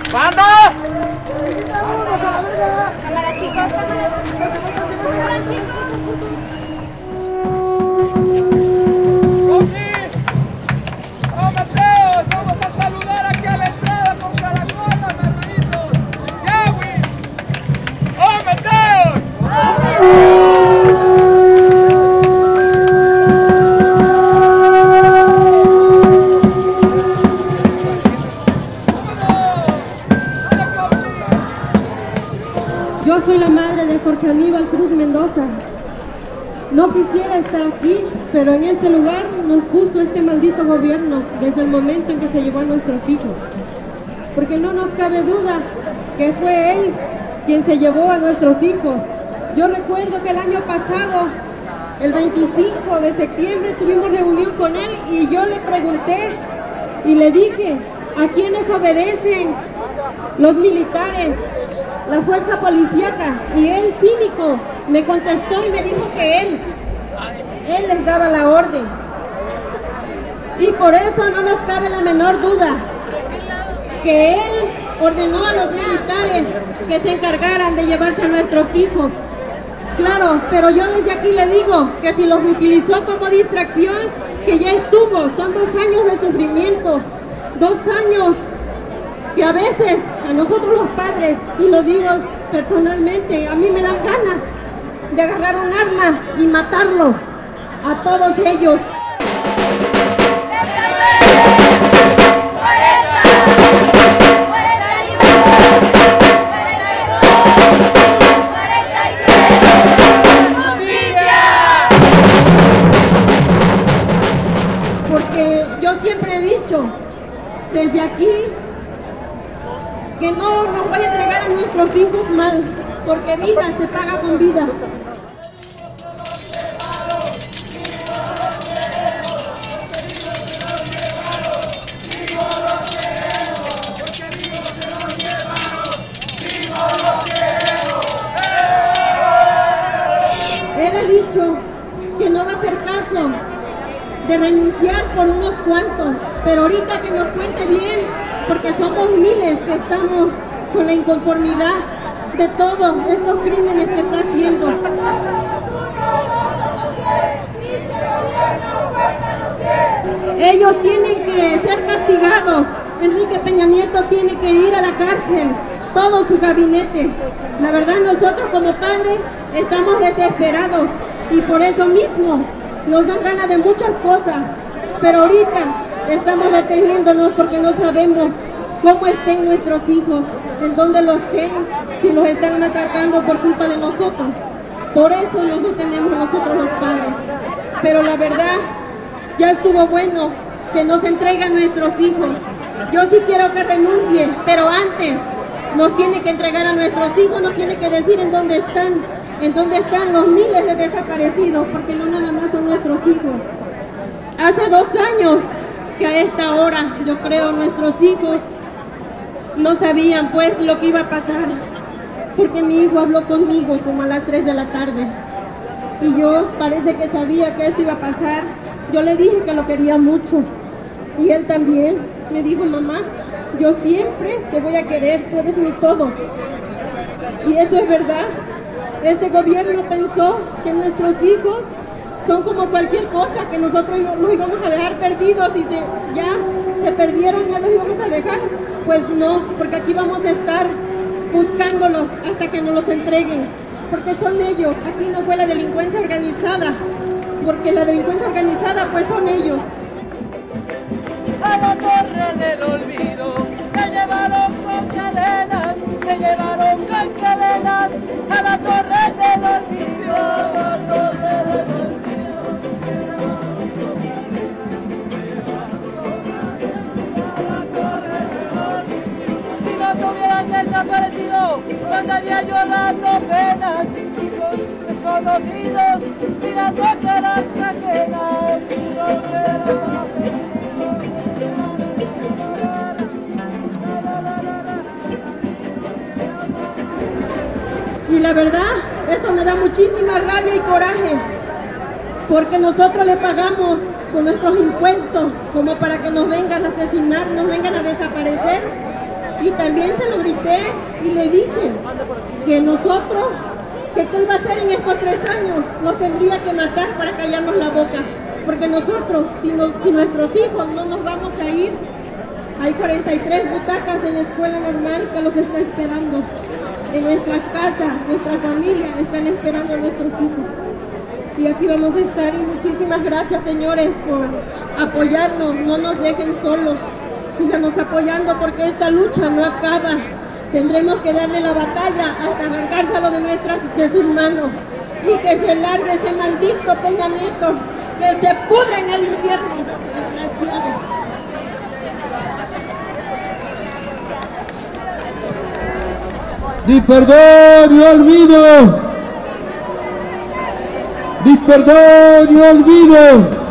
¡Banda! Cámara, chicos, cámara. Cámara, chicos. Vamos a saludar aquí a la entrada con caracolas, hermanitos. ¡Yahweh! ¡Oh, Mateo! Yo soy la madre de Jorge Aníbal Cruz Mendoza. No quisiera estar aquí, pero en este lugar nos puso este maldito gobierno desde el momento en que se llevó a nuestros hijos. Porque no nos cabe duda que fue él quien se llevó a nuestros hijos. Yo recuerdo que el año pasado, el 25 de septiembre, tuvimos reunión con él y yo le pregunté y le dije, ¿a quiénes obedecen los militares, la fuerza policíaca? Y él, cínico, me contestó y me dijo que él les daba la orden. Y por eso no nos cabe la menor duda que él ordenó a los militares que se encargaran de llevarse a nuestros hijos. Claro, pero yo desde aquí le digo que si los utilizó como distracción, que ya estuvo, son 2 años de sufrimiento, 2 años que a veces a nosotros los padres, y lo digo personalmente, a mí me dan ganas de agarrar un arma y matarlo a todos ellos. Porque yo siempre he dicho desde aquí que no nos vaya a entregar a nuestros hijos mal, porque vida se paga con vida. Él ha dicho que no va a hacer caso de renunciar por unos cuantos, pero ahorita que nos cuente bien, porque somos miles que estamos con la inconformidad de todos estos crímenes que está haciendo. Ellos tienen que ser castigados. Enrique Peña Nieto tiene que ir a la cárcel, todo su gabinete. La verdad, nosotros como padres estamos desesperados y por eso mismo nos dan ganas de muchas cosas, pero ahorita estamos deteniéndonos porque no sabemos cómo estén nuestros hijos, en dónde los estén, si los están maltratando por culpa de nosotros. Por eso nos detenemos nosotros los padres. Pero la verdad, ya estuvo bueno que nos entreguen nuestros hijos. Yo sí quiero que renuncie, pero antes nos tiene que entregar a nuestros hijos, nos tiene que decir en dónde están los miles de desaparecidos, porque no nada más son nuestros hijos. Hace 2 años que a esta hora, yo creo, nuestros hijos no sabían pues lo que iba a pasar, porque mi hijo habló conmigo como a las 3 de la tarde y yo parece que sabía que esto iba a pasar. Yo le dije que lo quería mucho y él también me dijo, mamá, yo siempre te voy a querer, tú eres mi todo. Y eso es verdad. Este gobierno pensó que nuestros hijos son como cualquier cosa, que nosotros los íbamos a dejar perdidos y ya se perdieron, ya los íbamos a dejar. Pues no, porque aquí vamos a estar buscándolos hasta que nos los entreguen, porque son ellos. Aquí no fue la delincuencia organizada, porque la delincuencia organizada pues son ellos. A la torre del olvido me llevaron con cadenas, me llevaron con cadenas a la torre del olvido, a la torre del olvido. Si no te hubieran desaparecido, no estaría llorando penas, desconocidos mirando caras ajenas. Si no hubieran Y la verdad, eso me da muchísima rabia y coraje, porque nosotros le pagamos con nuestros impuestos como para que nos vengan a asesinar, nos vengan a desaparecer. Y también se lo grité y le dije que nosotros, que qué iba a hacer en estos 3 años, nos tendría que matar para callarnos la boca. Porque nosotros, si nuestros hijos no nos vamos a ir, hay 43 butacas en la escuela normal que los está esperando. En nuestras casas, nuestra familia están esperando a nuestros hijos. Y aquí vamos a estar, y muchísimas gracias, señores, por apoyarnos. No nos dejen solos, síganos apoyando porque esta lucha no acaba. Tendremos que darle la batalla hasta arrancárselo de sus manos. Y que se largue ese maldito Peña Nieto, que se pudra en el infierno, desgraciado. Ni perdón ni olvido. Ni perdón ni olvido.